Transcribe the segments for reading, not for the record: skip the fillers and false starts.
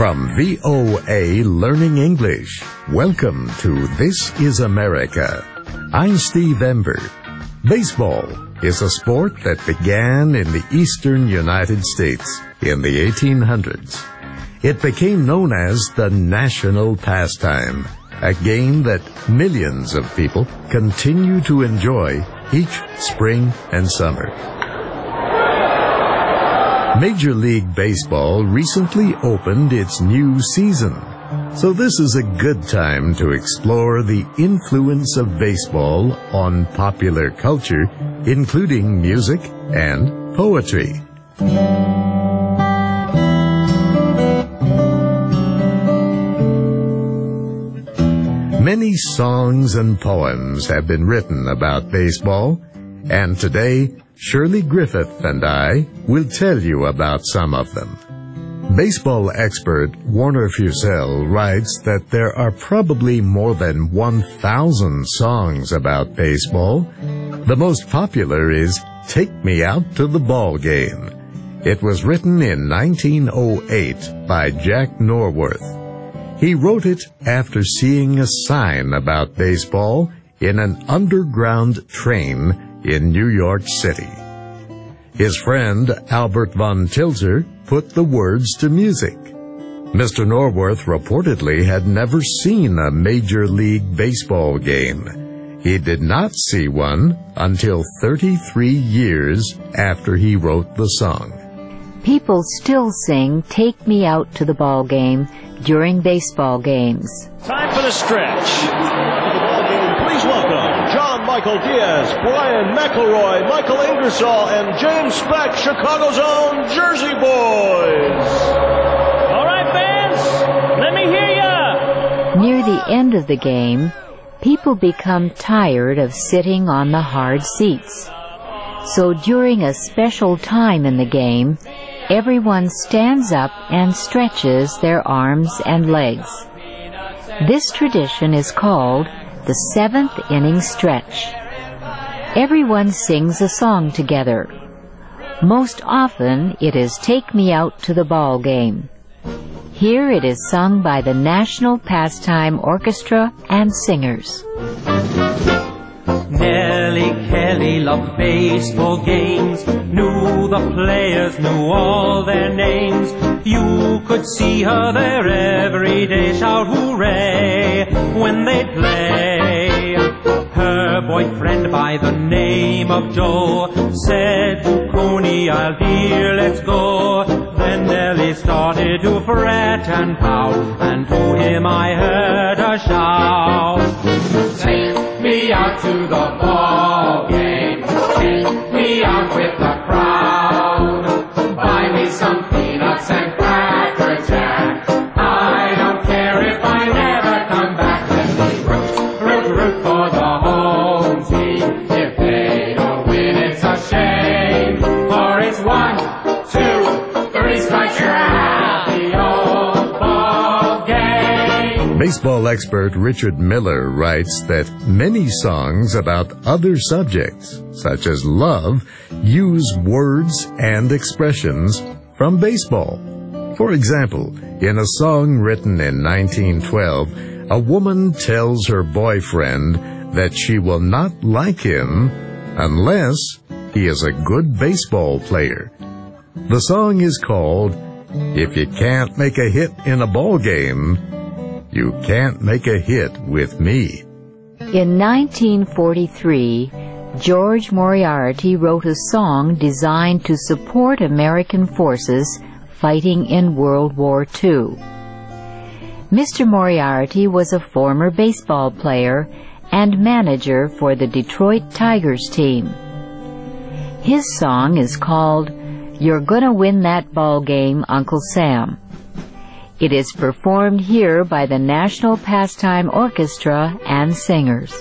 From VOA Learning English, welcome to This is America. I'm Steve Ember. Baseball is a sport that began in the eastern United States in the 1800s. It became known as the national pastime, a game that millions of people continue to enjoy each spring and summer. Major League Baseball recently opened its new season, so this is a good time to explore the influence of baseball on popular culture, including music and poetry. Many songs and poems have been written about baseball, and today Shirley Griffith and I will tell you about some of them. Baseball expert Warner Fussell writes that there are probably more than 1,000 songs about baseball. The most popular is Take Me Out to the Ball Game. It was written in 1908 by Jack Norworth. He wrote it after seeing a sign about baseball in an underground train in New York City. His friend Albert von Tilzer put the words to music. Mr. Norworth reportedly had never seen a Major League Baseball game. He did not see one until 33 years after he wrote the song. People still sing Take Me Out to the Ball Game during baseball games. Time for the stretch. Please welcome John Michael Diaz, Brian McElroy, Michael Ingersoll, and James Speck, Chicago's own Jersey Boys. All right, fans, let me hear ya. Near the end of the game, people become tired of sitting on the hard seats. So during a special time in the game, everyone stands up and stretches their arms and legs. This tradition is called the seventh inning stretch. Everyone sings a song together. Most often it is Take Me Out to the Ball Game. Here it is sung by the National Pastime Orchestra and singers. Nellie Kelly loved baseball games, knew the players, knew all their names. You could see her there every day, shout hooray when they'd play. Her boyfriend by the name of Joe said, Coney, I'll dear, let's go. Then Nellie started to fret and pout, and to him I heard her shout, take me out to the ball game, take me out with the crowd, buy me some peanuts and Cracker Jack, I don't care if I never come back. Let me root for the home team, if they don't win it's a shame, for it's 1, 2, 3 strikes you're out the old ball game. Baseball expert Richard Miller writes that many songs about other subjects, such as love, use words and expressions from baseball. For example, in a song written in 1912, a woman tells her boyfriend that she will not like him unless he is a good baseball player. The song is called If You Can't Make a Hit in a Ball Game, You Can't Make a Hit with Me. In 1943, George Moriarty wrote a song designed to support American forces fighting in World War II. Mr. Moriarty was a former baseball player and manager for the Detroit Tigers team. His song is called You're Gonna Win That Ball Game, Uncle Sam. It is performed here by the National Pastime Orchestra and singers.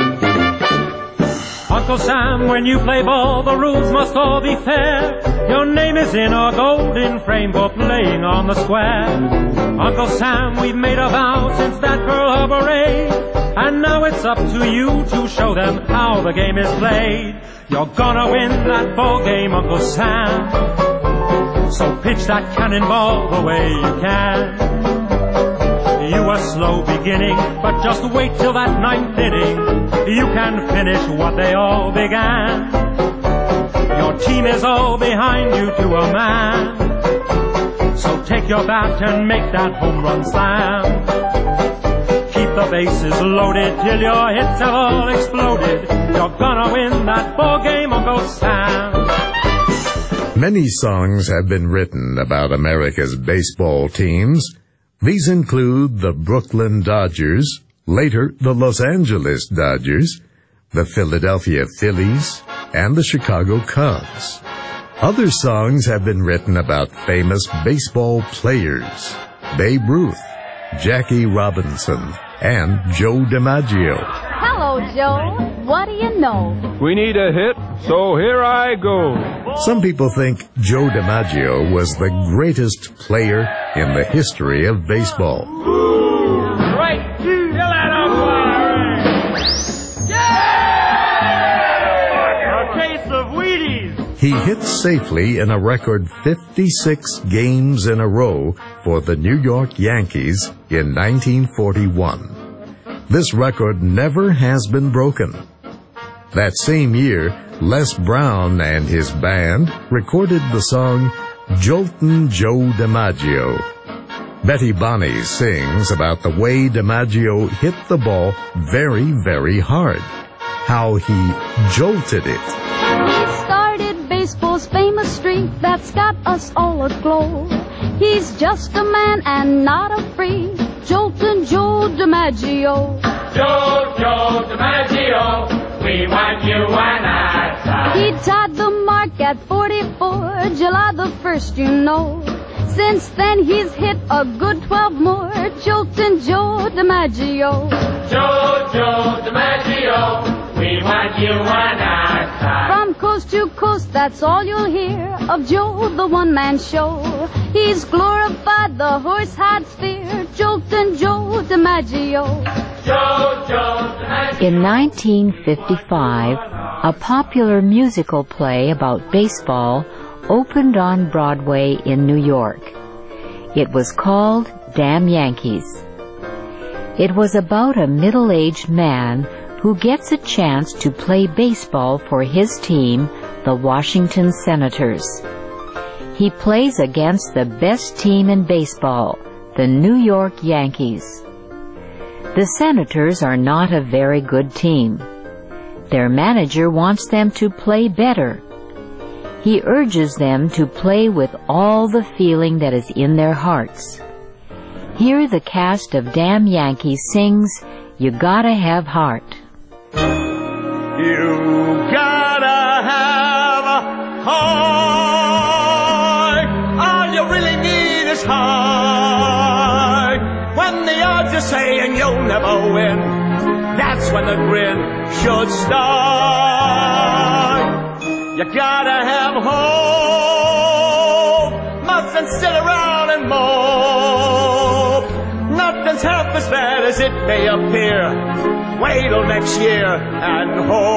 Uncle Sam, when you play ball, the rules must all be fair. Your name is in a golden frame for playing on the square. Uncle Sam, we've made a vow since that Pearl Harbor raid, and now it's up to you to show them how the game is played. You're gonna win that ball game, Uncle Sam. So pitch that cannonball the way you can. You were slow beginning, but just wait till that ninth inning. You can finish what they all began. Your team is all behind you to a man. So take your bat and make that home run slam. Keep the bases loaded till your hits have all exploded. You're gonna win that ball game, Uncle Sam. Many songs have been written about America's baseball teams. These include the Brooklyn Dodgers, later the Los Angeles Dodgers, the Philadelphia Phillies, and the Chicago Cubs. Other songs have been written about famous baseball players: Babe Ruth, Jackie Robinson, and Joe DiMaggio. Hello, Joe. What do you know? We need a hit, so here I go. Some people think Joe DiMaggio was the greatest player in the history of baseball. Right. Fill that up, yeah! A case of Wheaties. He hit safely in a record 56 games in a row for the New York Yankees in 1941. This record never has been broken. That same year, Les Brown and his band recorded the song Joltin' Joe DiMaggio. Betty Bonney sings about the way DiMaggio hit the ball very, very hard, how he jolted it. He started baseball's famous streak that's got us all aglow. He's just a man and not a freak, Joltin' Joe DiMaggio. Joe DiMaggio, we want you and I. He tied the mark at 44, July the 1st, you know. Since then he's hit a good 12 more, Joltin' Joe DiMaggio. Joe DiMaggio, we want you and I. From coast to coast, that's all you'll hear of Joe, the one-man show. He's glorified the horse-hide sphere, Joltin' Joe DiMaggio. Joe DiMaggio. In 1955, a popular musical play about baseball opened on Broadway in New York. It was called Damn Yankees. It was about a middle-aged man who gets a chance to play baseball for his team, the Washington Senators. He plays against the best team in baseball, the New York Yankees. The Senators are not a very good team. Their manager wants them to play better. He urges them to play with all the feeling that is in their hearts. Here the cast of Damn Yankees sings, "You Gotta Have Heart." You gotta have a heart. All you really need is heart. When the odds are saying you'll never win, that's when the grin should start. You gotta have hope. Mustn't sit around and mope. Nothing's half as bad as it may appear. Wait till next year and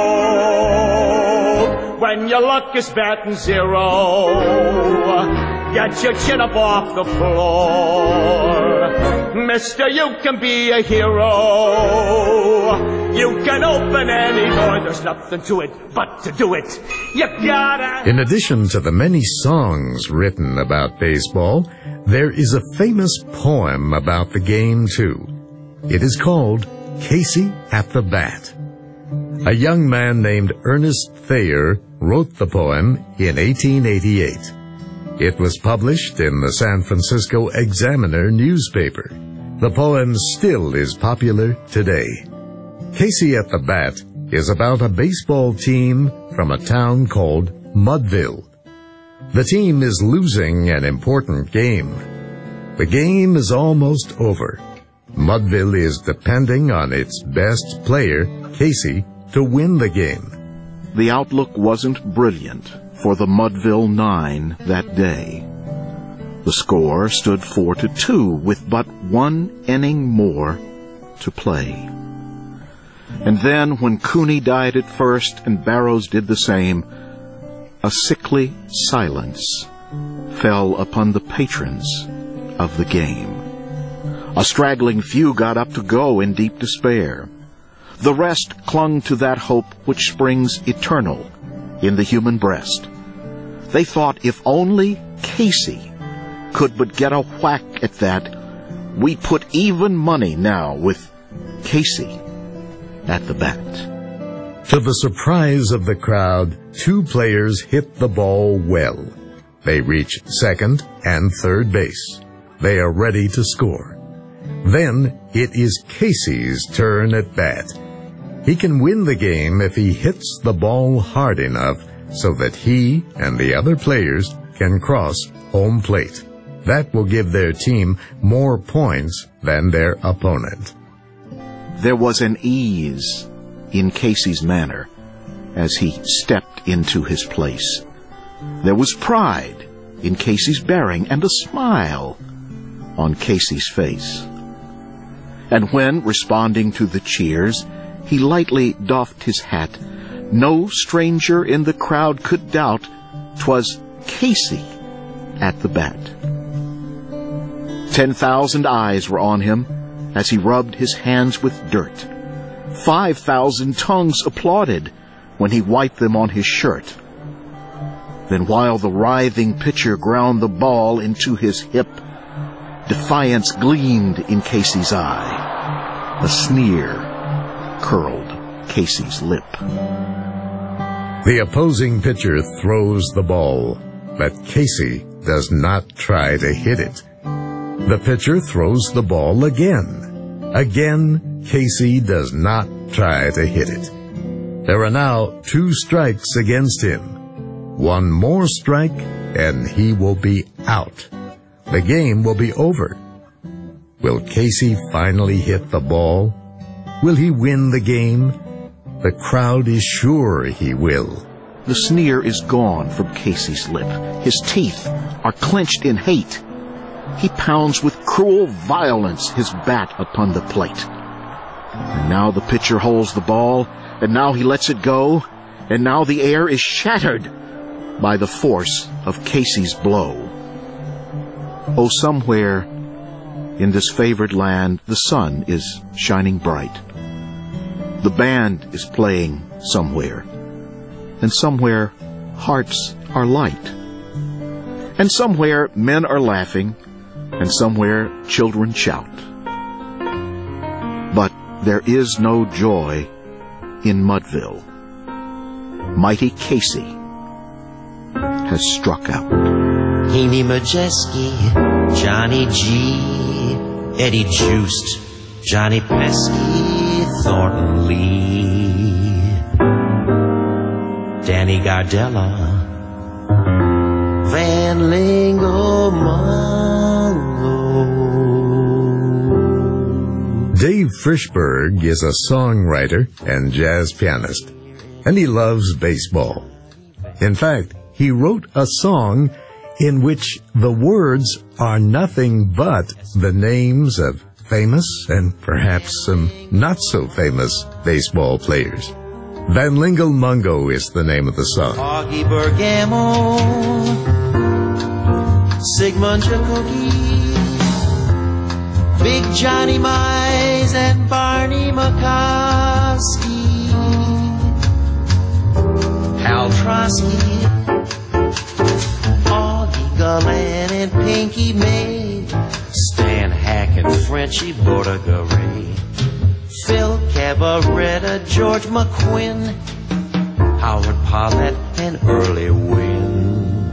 hope. When your luck is batting zero, get your chin up off the floor. Mister, you can be a hero. You can open any door. There's nothing to it but to do it. You gotta... In addition to the many songs written about baseball, there is a famous poem about the game, too. It is called Casey at the Bat. A young man named Ernest Thayer wrote the poem in 1888. It was published in the San Francisco Examiner newspaper. The poem still is popular today. Casey at the Bat is about a baseball team from a town called Mudville. The team is losing an important game. The game is almost over. Mudville is depending on its best player, Casey, to win the game. The outlook wasn't brilliant for the Mudville Nine that day. The score stood 4-2 with but one inning more to play. And then, when Cooney died at first and Barrows did the same, a sickly silence fell upon the patrons of the game. A straggling few got up to go in deep despair. The rest clung to that hope which springs eternal in the human breast. They thought if only Casey could but get a whack at that, we'd put even money now with Casey at the bat. To the surprise of the crowd, 2 players hit the ball well. They reach second and third base. They are ready to score. Then it is Casey's turn at bat. He can win the game if he hits the ball hard enough so that he and the other players can cross home plate. That will give their team more points than their opponent. There was an ease in Casey's manner as he stepped into his place. There was pride in Casey's bearing and a smile on Casey's face. And when, responding to the cheers, he lightly doffed his hat, no stranger in the crowd could doubt 'twas Casey at the bat. 10,000 eyes were on him as he rubbed his hands with dirt. 5,000 tongues applauded when he wiped them on his shirt. Then while the writhing pitcher ground the ball into his hip, defiance gleamed in Casey's eye. A sneer curled Casey's lip. The opposing pitcher throws the ball, but Casey does not try to hit it. The pitcher throws the ball again. Again, Casey does not try to hit it. There are now 2 strikes against him. 1 more strike, and he will be out. The game will be over. Will Casey finally hit the ball? Will he win the game? The crowd is sure he will. The sneer is gone from Casey's lip. His teeth are clenched in hate. He pounds with cruel violence his bat upon the plate. And now the pitcher holds the ball, and now he lets it go, and now the air is shattered by the force of Casey's blow. Oh, somewhere in this favored land the sun is shining bright. The band is playing somewhere, and somewhere hearts are light. And somewhere men are laughing, and somewhere children shout. But there is no joy in Mudville. Mighty Casey has struck out. Amy Majeski, Johnny G, Eddie Juiced, Johnny Pesky, Thornton Lee, Danny Gardella, Van Lingo Mungo. Dave Frischberg is a songwriter and jazz pianist, and he loves baseball. In fact, he wrote a song in which the words are nothing but the names of famous and perhaps some not-so-famous baseball players. Van Lingle Mungo is the name of the song. Augie Bergamo, Sigmund Jacoby, Big Johnny Mize and Barney McCoskey, Hal Trotsky, Augie Gallant and Pinky May, Stan Hack and Frenchie Bordegaray, Phil Cabaretta, George McQuinn, Howard Paulette and Early Wynn,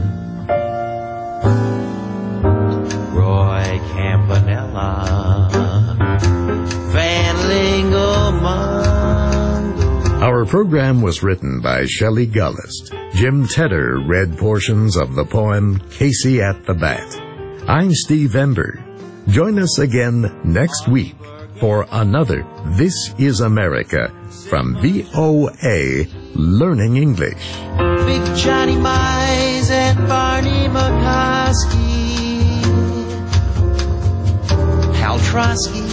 Roy Campanella, Van Lingle Mungo. Our program was written by Shelley Gullist. Jim Tedder read portions of the poem Casey at the Bat. I'm Steve Ember. Join us again next week for another This is America from VOA Learning English. Big Johnny Mize and Barney McCoskey, Hal Trotsky,